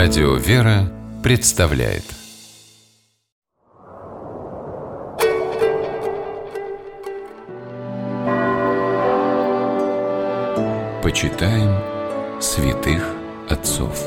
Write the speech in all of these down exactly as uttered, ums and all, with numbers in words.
Радио «Вера» представляет Почитаем святых отцов.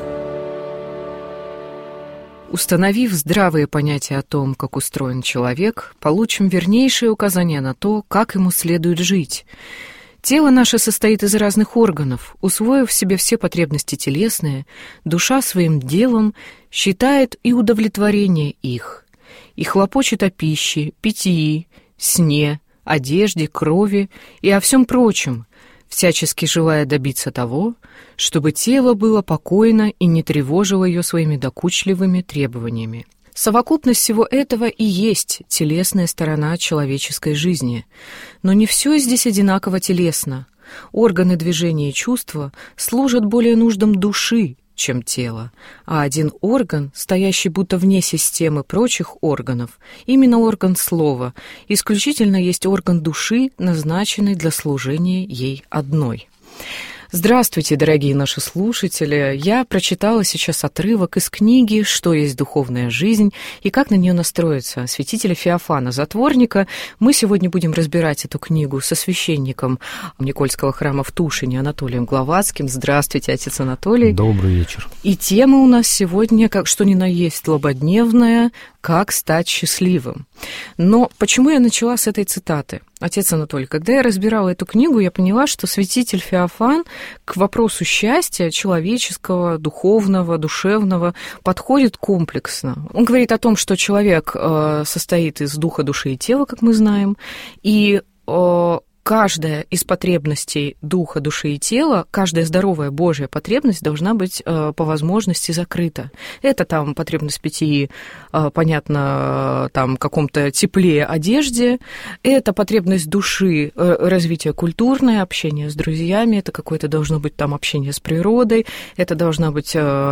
Установив здравые понятия о том, как устроен человек, получим вернейшие указания на то, как ему следует жить. Тело наше состоит из разных органов. Усвоив в себе все потребности телесные, душа своим делом считает и удовлетворение их, и хлопочет о пище, питьи, сне, одежде, крови и о всем прочем, всячески желая добиться того, чтобы тело было покойно и не тревожило ее своими докучливыми требованиями. Совокупность всего этого и есть телесная сторона человеческой жизни. Но не все здесь одинаково телесно. Органы движения и чувства служат более нуждам души, чем тела, а один орган, стоящий будто вне системы прочих органов, именно орган слова, исключительно есть орган души, назначенный для служения ей одной. Здравствуйте, дорогие наши слушатели! Я прочитала сейчас отрывок из книги «Что есть духовная жизнь» и как на нее настроиться святителя Феофана Затворника. Мы сегодня будем разбирать эту книгу со священником Никольского храма в Тушине Анатолием Гловацким. Здравствуйте, отец Анатолий. Добрый вечер. И тема у нас сегодня, как что ни на есть, злободневная, «Как стать счастливым». Но почему я начала с этой цитаты? Отец Анатолий, когда я разбирала эту книгу, я поняла, что святитель Феофан к вопросу счастья человеческого, духовного, душевного подходит комплексно. Он говорит о том, что человек э, состоит из духа, души и тела, как мы знаем, и э, каждая из потребностей духа, души и тела, каждая здоровая Божья потребность должна быть э, по возможности закрыта. Это там потребность в питьи, э, понятно, там каком-то тепле, одежде. Это потребность души, э, развитие культурное, общение с друзьями. Это какое-то должно быть там общение с природой. Это должна быть э,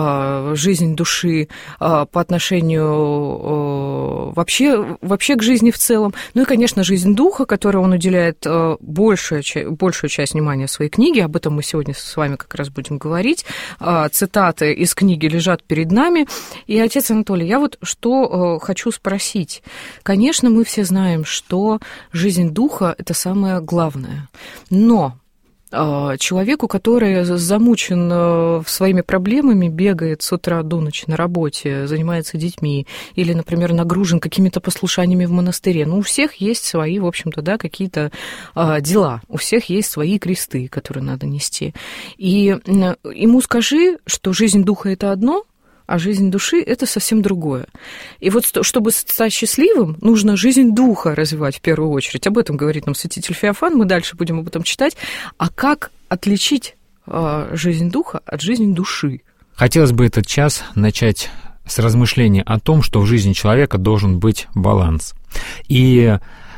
э, жизнь души э, по отношению э, вообще, вообще к жизни в целом. Ну и, конечно, жизнь духа, которую он уделяет большую, большую часть внимания в своей книге. Об этом мы сегодня с вами как раз будем говорить. Цитаты из книги лежат перед нами. И, отец Анатолий, я вот что хочу спросить. Конечно, мы все знаем, что жизнь духа – это самое главное. Но человеку, который замучен своими проблемами, бегает с утра до ночи на работе, занимается детьми или, например, нагружен какими-то послушаниями в монастыре, ну, у всех есть свои, в общем-то, да, какие-то а, дела, у всех есть свои кресты, которые надо нести. И ему скажи, что жизнь духа – это одно, а жизнь души – это совсем другое. И вот чтобы стать счастливым, нужно жизнь духа развивать в первую очередь. Об этом говорит нам святитель Феофан, мы дальше будем об этом читать. А как отличить жизнь духа от жизни души? Хотелось бы этот час начать с размышления о том, что в жизни человека должен быть баланс. И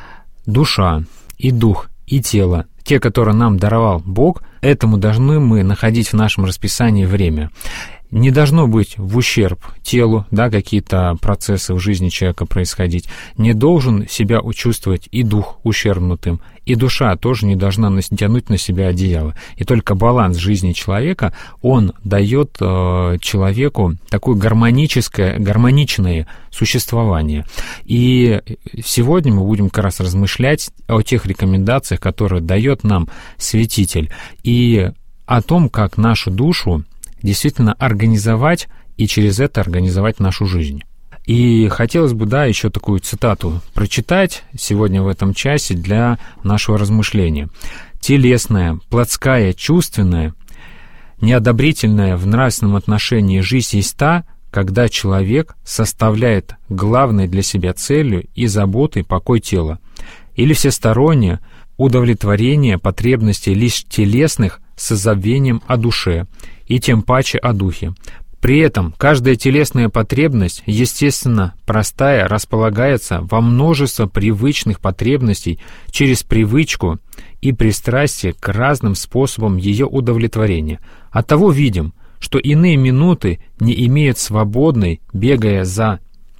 душа, и дух, и тело, те, которые нам даровал Бог, этому должны мы находить в нашем расписании время. Не должно быть в ущерб телу, да, какие-то процессы в жизни человека происходить. Не должен себя чувствовать и дух ущербнутым, и душа тоже не должна тянуть на себя одеяло. И только баланс жизни человека, он дает э, человеку такое гармоническое, гармоничное существование. И сегодня мы будем как раз размышлять о тех рекомендациях, которые дает нам святитель, и о том, как нашу душу действительно организовать и через это организовать нашу жизнь. И хотелось бы, да, еще такую цитату прочитать сегодня в этом часе для нашего размышления. «Телесная, плотская, чувственная, неодобрительная в нравственном отношении жизнь есть та, когда человек составляет главной для себя целью и заботой покой тела, или всестороннее удовлетворение потребностей лишь телесных с забвением о душе, и тем паче о духе. При этом каждая телесная потребность, естественно, простая, располагается во множество привычных потребностей через привычку и пристрастие к разным способам ее удовлетворения. Оттого видим, что иные минуты не имеют свободной, бегая за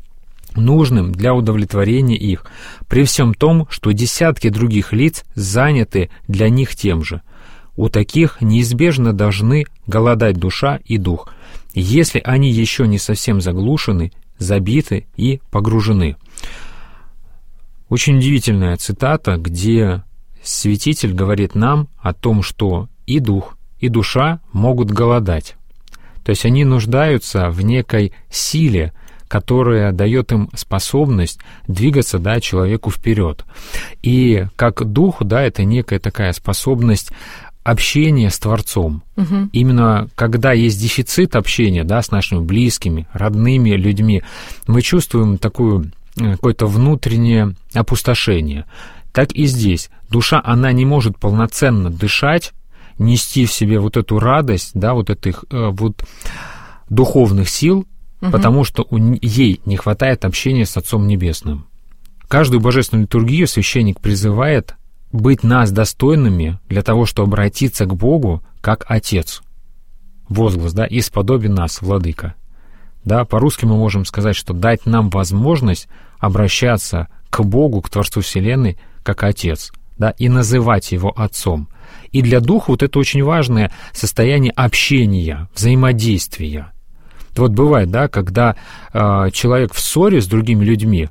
нужным для удовлетворения их, при всем том, что десятки других лиц заняты для них тем же. У таких неизбежно должны голодать душа и дух, если они еще не совсем заглушены, забиты и погружены. Очень удивительная цитата, где святитель говорит нам о том, что и дух, и душа могут голодать. То есть они нуждаются в некой силе, которая дает им способность двигаться, да, человеку вперед. И как дух, да, это некая такая способность общения с Творцом. Угу. Именно когда есть дефицит общения, да, с нашими близкими, родными людьми, мы чувствуем такую, какое-то внутреннее опустошение. Так и здесь. Душа, она не может полноценно дышать, нести в себе вот эту радость, да, вот этих вот духовных сил, угу. потому что у, ей не хватает общения с Отцом Небесным. Каждую божественную литургию священник призывает быть нас достойными для того, чтобы обратиться к Богу как Отец. Возглас, да, «Исподоби нас, Владыка». Да, по-русски мы можем сказать, что дать нам возможность обращаться к Богу, к Творцу Вселенной, как Отец, да, и называть Его Отцом. И для духа вот это очень важное состояние общения, взаимодействия. Вот бывает, да, когда э, человек в ссоре с другими людьми,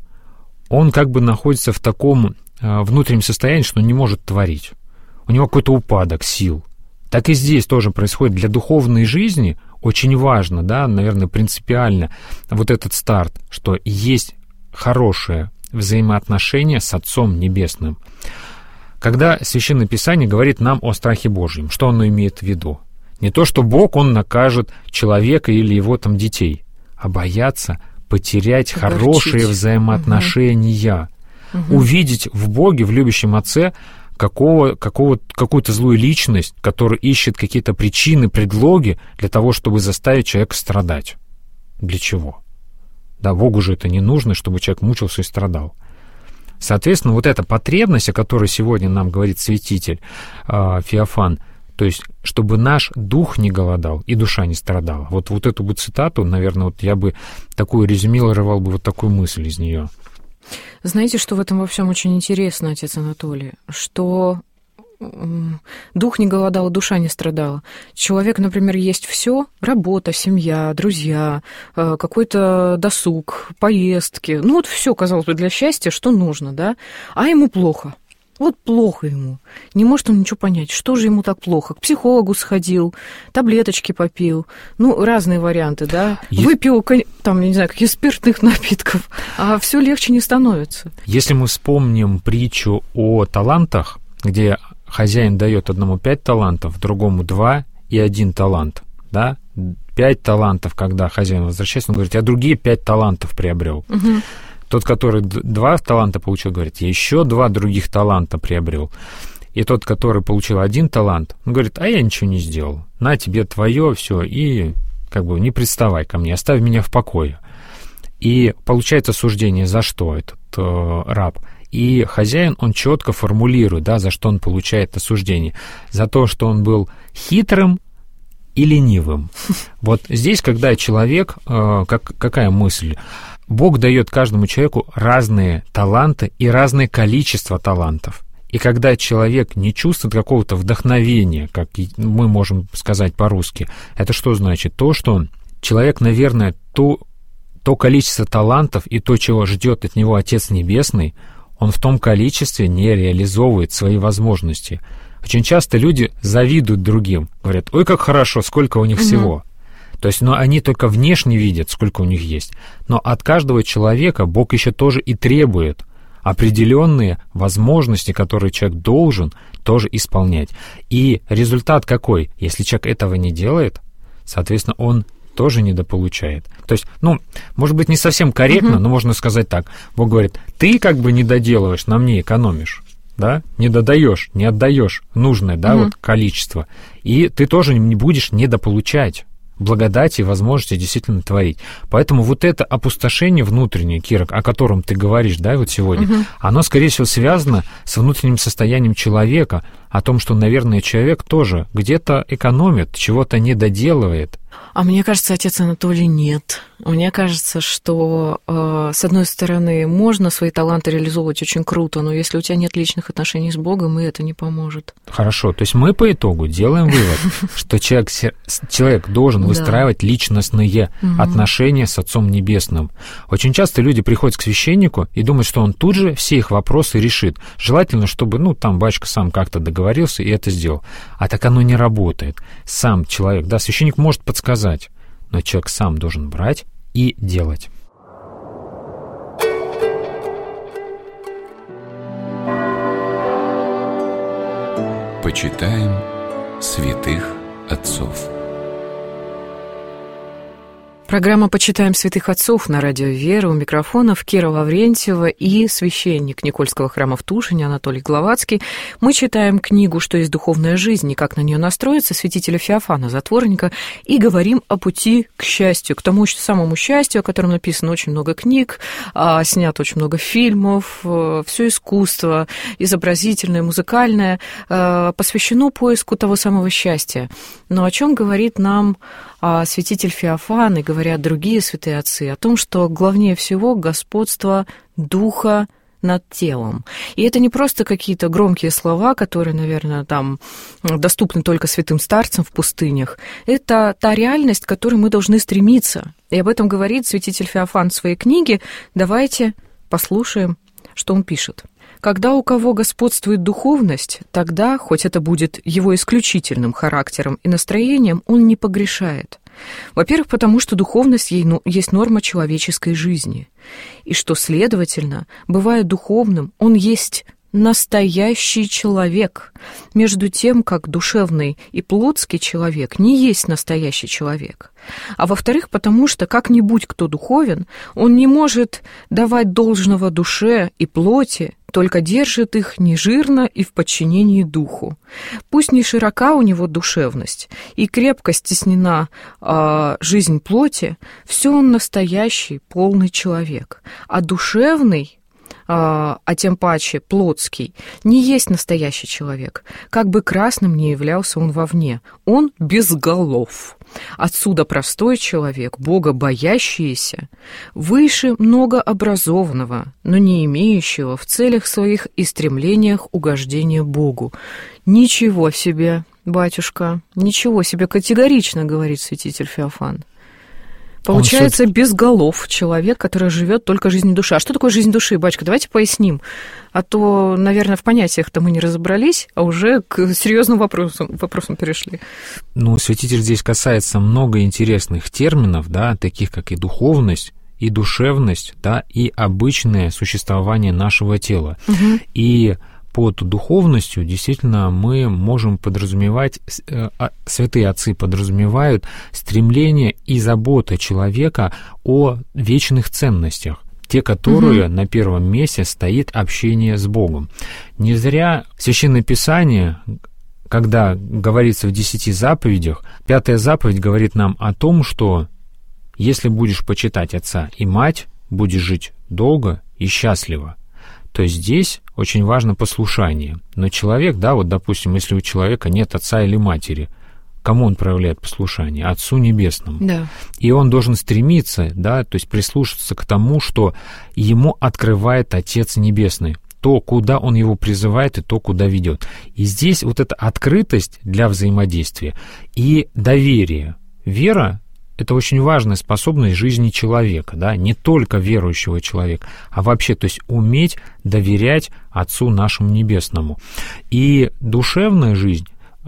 он как бы находится в таком внутреннем состоянии, что он не может творить. У него какой-то упадок сил. Так и здесь тоже происходит. Для духовной жизни очень важно, да, наверное, принципиально вот этот старт, что есть хорошее взаимоотношение с Отцом Небесным. Когда Священное Писание говорит нам о страхе Божьем, что оно имеет в виду? Не то, что Бог, Он накажет человека или его там детей, а бояться потерять Огорчить. Хорошие взаимоотношения. Угу. Угу. Увидеть в Боге, в любящем Отце, какого, какого, какую-то злую личность, которая ищет какие-то причины, предлоги для того, чтобы заставить человека страдать. Для чего? Да, Богу же это не нужно, чтобы человек мучился и страдал. Соответственно, вот эта потребность, о которой сегодня нам говорит святитель э, Феофан, то есть, чтобы наш дух не голодал и душа не страдала. Вот, вот эту бы цитату, наверное, вот я бы такую резюмировал бы вот такую мысль из нее. Знаете, что в этом во всем очень интересно, отец Анатолий? Что дух не голодал, душа не страдала. Человек, например, есть все: работа, семья, друзья, какой-то досуг, поездки. Ну вот все, казалось бы, для счастья, что нужно, да? А ему плохо. Вот плохо ему. Не может он ничего понять, что же ему так плохо. К психологу сходил, таблеточки попил. Ну, разные варианты, да. Е... Выпил, там, не знаю, каких спиртных напитков, а все легче не становится. Если мы вспомним притчу о талантах, где хозяин дает одному пять талантов, другому два и один талант, да, пять талантов, когда хозяин возвращается, он говорит: я другие пять талантов приобрел. Угу. Тот, который два таланта получил, говорит: я еще два других таланта приобрел. И тот, который получил один талант, он говорит: а я ничего не сделал. На тебе твое все, и как бы не приставай ко мне, оставь меня в покое. И получается суждение, за что этот э, раб. И хозяин, он четко формулирует, да, за что он получает осуждение. За то, что он был хитрым и ленивым. Вот здесь, когда человек, э, как, какая мысль? Бог дает каждому человеку разные таланты и разное количество талантов. И когда человек не чувствует какого-то вдохновения, как мы можем сказать по-русски, это что значит? То, что человек, наверное, то, то количество талантов и то, чего ждет от него Отец Небесный, он в том количестве не реализовывает свои возможности. Очень часто люди завидуют другим, говорят: ой, как хорошо, сколько у них угу. всего. То есть, ну, они только внешне видят, сколько у них есть. Но от каждого человека Бог еще тоже и требует определенные возможности, которые человек должен тоже исполнять. И результат какой? Если человек этого не делает, соответственно, он тоже недополучает. То есть, ну, может быть, не совсем корректно, угу. но можно сказать так. Бог говорит: ты как бы не доделываешь, на мне экономишь. Да, не додаешь, не отдаешь нужное, да, угу. вот количество. И ты тоже не будешь недополучать благодати и возможности действительно творить. Поэтому вот это опустошение внутреннее, Кира, о котором ты говоришь, да, вот сегодня, угу. оно, скорее всего, связано с внутренним состоянием человека, о том, что, наверное, человек тоже где-то экономит, чего-то не доделывает, А мне кажется, отец Анатолий, нет. Мне кажется, что, э, с одной стороны, можно свои таланты реализовывать очень круто, но если у тебя нет личных отношений с Богом, и это не поможет. Хорошо, то есть мы по итогу делаем вывод, что человек, человек должен выстраивать личностные отношения с Отцом Небесным. Очень часто люди приходят к священнику и думают, что он тут же все их вопросы решит. Желательно, чтобы, ну, там батюшка сам как-то договорился и это сделал. А так оно не работает. Сам человек, да, священник может подсказать, но человек сам должен брать и делать. Почитаем святых отцов. Программа «Почитаем святых отцов» на радио «Вера». У микрофонов Кира Лаврентьева и священник Никольского храма в Тушине Анатолий Гловацкий. Мы читаем книгу «Что есть духовная жизнь и как на нее настроиться» святителя Феофана Затворника и говорим о пути к счастью, к тому самому счастью, о котором написано очень много книг, снято очень много фильмов, все искусство, изобразительное, музыкальное, посвящено поиску того самого счастья. Но о чем говорит нам святитель Феофан и говорят другие святые отцы? О том, что главнее всего господство духа над телом. И это не просто какие-то громкие слова, которые, наверное, там доступны только святым старцам в пустынях. Это та реальность, к которой мы должны стремиться. И об этом говорит святитель Феофан в своей книге. Давайте послушаем, что он пишет. Когда у кого господствует духовность, тогда, хоть это будет его исключительным характером и настроением, он не погрешает. Во-первых, потому что духовность есть норма человеческой жизни, и что, следовательно, бывая духовным, он есть настоящий человек, между тем, как душевный и плотский человек не есть настоящий человек. А во-вторых, потому что как-нибудь кто духовен, он не может давать должного душе и плоти, только держит их нежирно и в подчинении духу. Пусть не широка у него душевность и крепко стеснена э, жизнь плоти, все он настоящий, полный человек. А душевный, а тем паче плотский, не есть настоящий человек. Как бы красным ни являлся он вовне, он без голов. Отсюда простой человек, Бога боящийся, выше многообразованного, но не имеющего в целях своих и стремлениях угождения Богу. Ничего себе, батюшка, ничего себе, категорично, говорит святитель Феофан. Получается, все... без голов человек, который живет только жизнью души. А что такое жизнь души, батюшка? Давайте поясним. А то, наверное, в понятиях-то мы не разобрались, а уже к серьезным вопросам, вопросам перешли. Ну, святитель здесь касается много интересных терминов, да, таких как и духовность, и душевность, да, и обычное существование нашего тела. Угу. И под духовностью действительно мы можем подразумевать, святые отцы подразумевают стремление и забота человека о вечных ценностях, те, которые угу. на первом месте стоит общение с Богом. Не зря Священное Писание, когда говорится в десяти заповедях, пятая заповедь говорит нам о том, что если будешь почитать отца и мать, будешь жить долго и счастливо. То есть здесь очень важно послушание. Но человек, да, вот, допустим, если у человека нет отца или матери, кому он проявляет послушание? Отцу Небесному. Да. И он должен стремиться, да, то есть прислушаться к тому, что ему открывает Отец Небесный, то, куда он его призывает, и то, куда ведет. И здесь вот эта открытость для взаимодействия и доверие. Вера — это очень важная способность жизни человека, да, не только верующего человека, а вообще, то есть уметь доверять Отцу нашему Небесному. И душевная жизнь,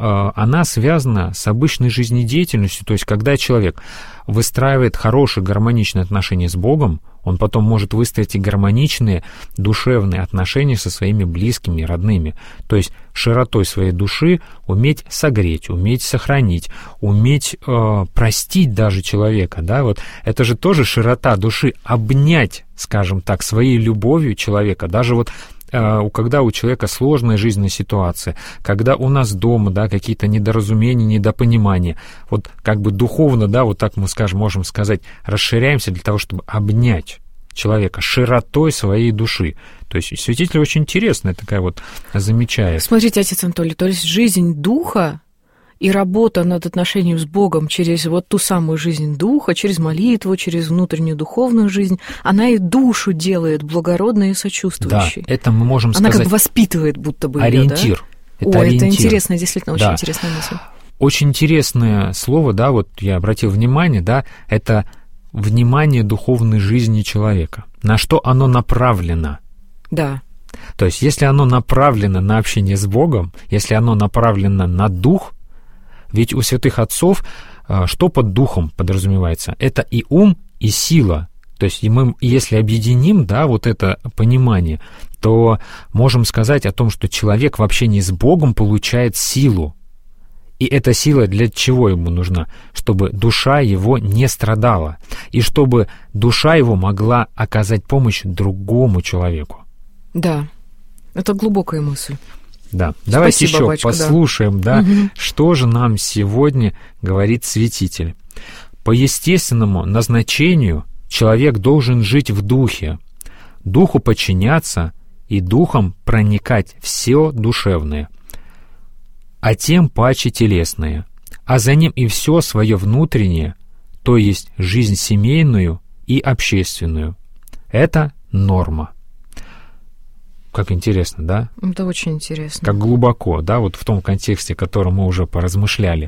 она связана с обычной жизнедеятельностью, то есть когда человек выстраивает хорошие гармоничные отношения с Богом, он потом может выстроить и гармоничные душевные отношения со своими близкими, родными. То есть широтой своей души уметь согреть, уметь сохранить, уметь э, простить даже человека. Да? Вот это же тоже широта души, обнять, скажем так, своей любовью человека. Даже вот э, когда у человека сложная жизненная ситуация, когда у нас дома, да, какие-то недоразумения, недопонимания, вот как бы духовно, да, вот так мы скажем, можем сказать, расширяемся для того, чтобы обнять человека широтой своей души. То есть святитель очень интересная такая вот замечает. Смотрите, отец Анатолий, то есть жизнь духа И работа над отношением с Богом через вот ту самую жизнь духа, через молитву, через внутреннюю духовную жизнь, она и душу делает благородной и сочувствующей. Да, это мы можем она сказать... Она как бы воспитывает будто бы ориентир. Её, да? Это О, ориентир. это интересно, действительно, очень да. интересная мысль. Очень интересное слово, да, вот я обратил внимание, да, это внимание духовной жизни человека. На что оно направлено? Да. То есть, если оно направлено на общение с Богом, если оно направлено на дух, ведь у святых отцов что под духом подразумевается? Это и ум, и сила. То есть, и мы, если объединим, да, вот это понимание, то можем сказать о том, что человек в общении с Богом получает силу. И эта сила для чего ему нужна? Чтобы душа его не страдала, и чтобы душа его могла оказать помощь другому человеку. Да, это глубокая мысль. Да, давайте Спасибо, еще батюшка, послушаем, да, да угу. что же нам сегодня говорит святитель. По естественному назначению человек должен жить в духе, духу подчиняться и духом проникать все душевное, а тем паче телесное, а за ним и все свое внутреннее, то есть жизнь семейную и общественную. Это норма. Как интересно, да? Это очень интересно. Как глубоко, да, вот в том контексте, о котором мы уже поразмышляли.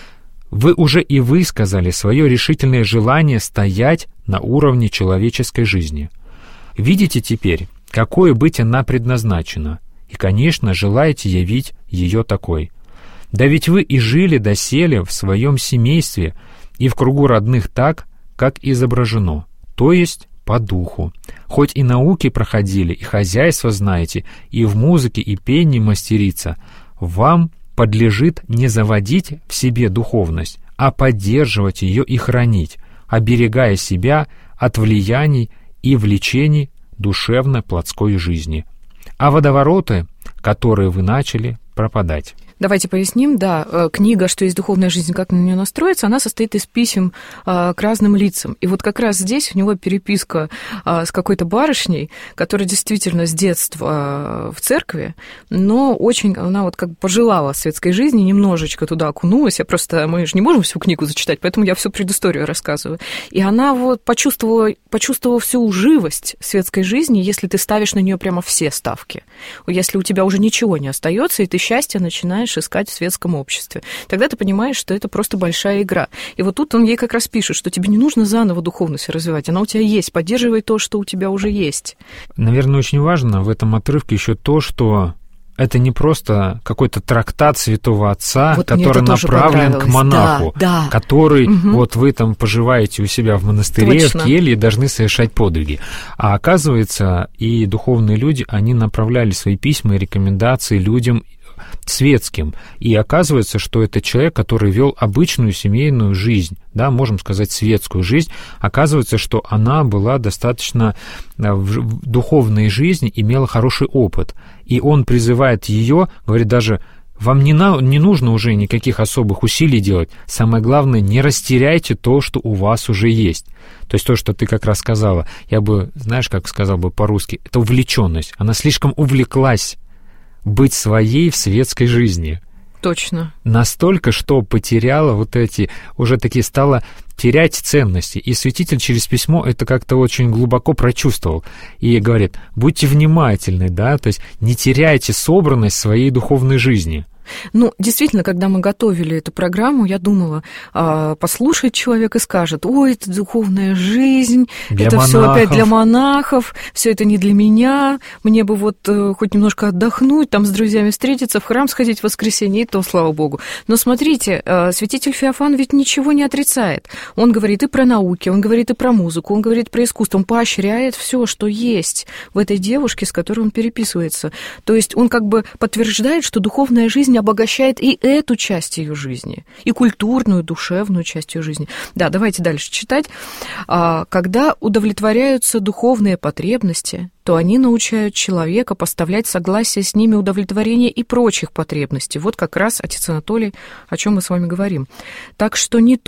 Вы уже и высказали свое решительное желание стоять на уровне человеческой жизни. Видите теперь, какой быть она предназначена, и, конечно, желаете явить ее такой. Да ведь вы и жили доселе в своем семействе и в кругу родных так, как изображено, то есть по духу. Хоть и науки проходили, и хозяйство знаете, и в музыке и пении мастерица, вам подлежит не заводить в себе духовность, а поддерживать ее и хранить, оберегая себя от влияний и влечений душевно-плотской жизни. А водовороты, которые вы начали пропадать. Давайте поясним, да, книга «Что есть духовная жизнь, как на нее настроиться», она состоит из писем к разным лицам. И вот как раз здесь у него переписка с какой-то барышней, которая действительно с детства в церкви, но очень она вот как бы пожелала светской жизни, немножечко туда окунулась. Я просто, мы же не можем всю книгу зачитать, поэтому я всю предысторию рассказываю. И она вот почувствовала, почувствовала всю живость светской жизни, если ты ставишь на нее прямо все ставки. Если у тебя уже ничего не остается, и ты счастье начинаешь искать в светском обществе. Тогда ты понимаешь, что это просто большая игра. И вот тут он ей как раз пишет, что тебе не нужно заново духовность развивать, она у тебя есть, поддерживай то, что у тебя уже есть. Наверное, очень важно в этом отрывке еще то, что это не просто какой-то трактат святого отца, вот который направлен к монаху, да, да. который угу. вот вы там поживаете у себя в монастыре, Точно. в келье и должны совершать подвиги. А оказывается, и духовные люди, они направляли свои письма и рекомендации людям светским. И оказывается, что это человек, который вел обычную семейную жизнь, да, можем сказать, светскую жизнь. Оказывается, что она была достаточно в духовной жизни, имела хороший опыт. И он призывает ее, говорит даже, вам не, на, не нужно уже никаких особых усилий делать. Самое главное, не растеряйте то, что у вас уже есть. То есть то, что ты как раз сказала, я бы, знаешь, как сказал бы по-русски, это увлеченность. Она слишком увлеклась быть своей в светской жизни. Точно. Настолько, что потеряла вот эти, уже такие стала терять ценности. И святитель через письмо это как-то очень глубоко прочувствовал. И говорит, будьте внимательны, да, то есть не теряйте собранность своей духовной жизни. Ну, действительно, когда мы готовили эту программу, я думала, послушает человек и скажет, ой, это духовная жизнь, для это все опять для монахов, все это не для меня, мне бы вот хоть немножко отдохнуть, там с друзьями встретиться, в храм сходить в воскресенье, и то, слава Богу. Но смотрите, святитель Феофан ведь ничего не отрицает. Он говорит и про науки, он говорит и про музыку, он говорит про искусство, он поощряет все, что есть в этой девушке, с которой он переписывается. То есть он как бы подтверждает, что духовная жизнь обогащает и эту часть ее жизни, и культурную, душевную часть ее жизни. Да, давайте дальше читать. Когда удовлетворяются духовные потребности, то они научают человека поставлять согласие с ними удовлетворение и прочих потребностей. Вот как раз, отец Анатолий, о чем мы с вами говорим. Так что не то,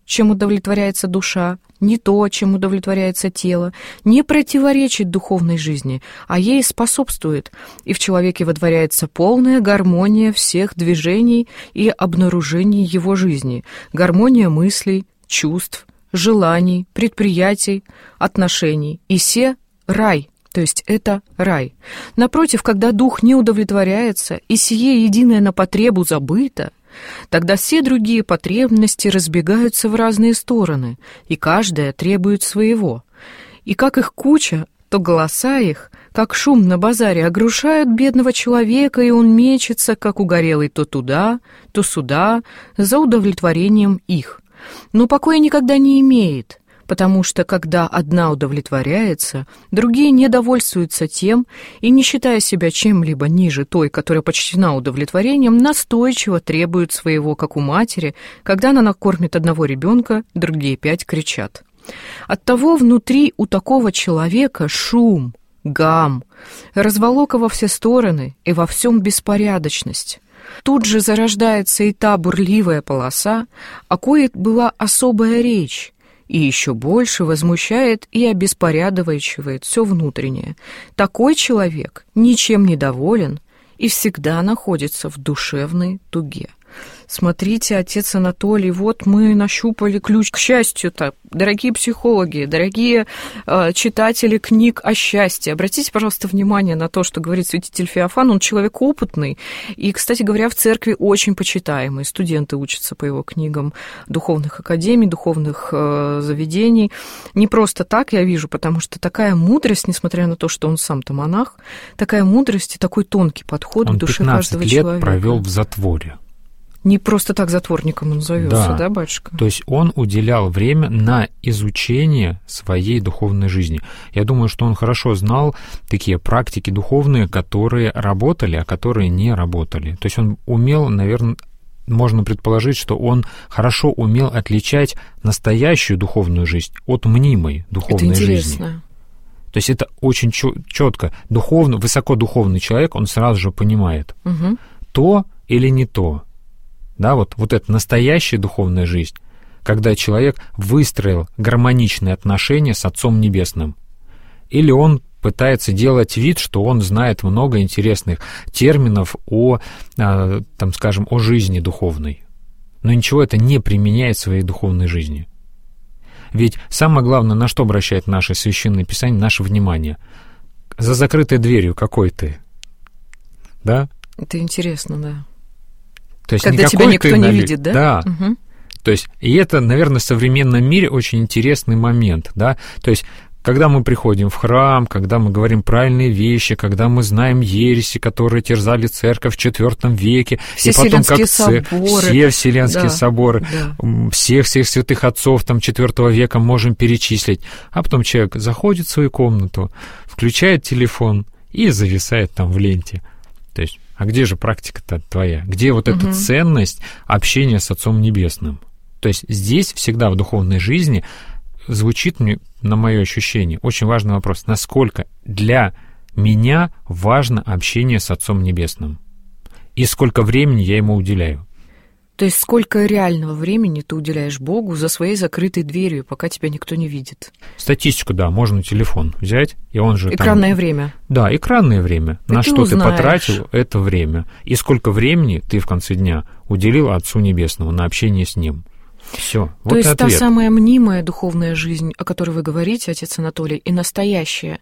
чем удовлетворяется душа, не то, чем удовлетворяется тело, не противоречит духовной жизни, а ей способствует, и в человеке водворяется полная гармония всех движений и обнаружений его жизни, гармония мыслей, чувств, желаний, предприятий, отношений, и се — рай. То есть это рай. Напротив, когда дух не удовлетворяется, и сие единое на потребу забыто, тогда все другие потребности разбегаются в разные стороны, и каждая требует своего. И как их куча, то голоса их, как шум на базаре, огрушают бедного человека, и он мечется, как угорелый, то туда, то сюда, за удовлетворением их. Но покоя никогда не имеет, потому что, когда одна удовлетворяется, другие недовольствуются тем и, не считая себя чем-либо ниже той, которая почтена удовлетворением, настойчиво требуют своего, как у матери, когда она накормит одного ребенка, другие пять кричат. Оттого внутри у такого человека шум, гам, разволока во все стороны и во всем беспорядочность. Тут же зарождается и та бурливая полоса, о коей была особая речь, и еще больше возмущает и обеспорядочивает все внутреннее. Такой человек ничем не доволен и всегда находится в душевной туге. Смотрите, отец Анатолий, вот мы нащупали ключ к счастью-то. Дорогие психологи, дорогие э, читатели книг о счастье, обратите, пожалуйста, внимание на то, что говорит святитель Феофан. Он человек опытный и, кстати говоря, в церкви очень почитаемый. Студенты учатся по его книгам духовных академий, духовных э, заведений. Не просто так, я вижу, потому что такая мудрость, несмотря на то, что он сам-то монах, такая мудрость и такой тонкий подход он к душе каждого человека. Он пятнадцать лет провел в затворе. Не просто так затворником он зовется, да, да, батюшка? То есть он уделял время на изучение своей духовной жизни. Я думаю, что он хорошо знал такие практики духовные, которые работали, а которые не работали. То есть он умел, наверное, можно предположить, что он хорошо умел отличать настоящую духовную жизнь от мнимой духовной жизни. Это жизни. интересно. То есть это очень четко. Духовно, высокодуховный человек, он сразу же понимает, угу. то или не то. Да, вот, вот это настоящая духовная жизнь, когда человек выстроил гармоничные отношения с Отцом Небесным. Или он пытается делать вид, что он знает много интересных терминов о, там, скажем, о жизни духовной. Но ничего это не применяет в своей духовной жизни. Ведь самое главное, на что обращает наше Священное Писание, наше внимание. За закрытой дверью какой ты? Да? Это интересно, да. То есть когда тебя никто не налив... видит, да? Да. Угу. То есть, и это, наверное, в современном мире очень интересный момент, да. То есть, когда мы приходим в храм, когда мы говорим правильные вещи, когда мы знаем ереси, которые терзали церковь в четвёртом веке, все и потом как соборы, все Вселенские да, соборы, да. всех-всех святых отцов там четвёртого века можем перечислить, а потом человек заходит в свою комнату, включает телефон и зависает там в ленте. То есть, а где же практика-то твоя? Где вот эта угу. ценность общения с Отцом Небесным? То есть здесь всегда в духовной жизни звучит, мне, на мое ощущение, очень важный вопрос. Насколько для меня важно общение с Отцом Небесным? И сколько времени я ему уделяю? То есть сколько реального времени ты уделяешь Богу за своей закрытой дверью, пока тебя никто не видит? Статистику, да, можно телефон взять, и он же экранное там... время. Да, экранное время. И на ты что узнаешь. ты потратил это время. И сколько времени ты в конце дня уделил Отцу Небесному на общение с Ним. Все, вот То есть ответ. та самая мнимая духовная жизнь, о которой вы говорите, отец Анатолий, и настоящая,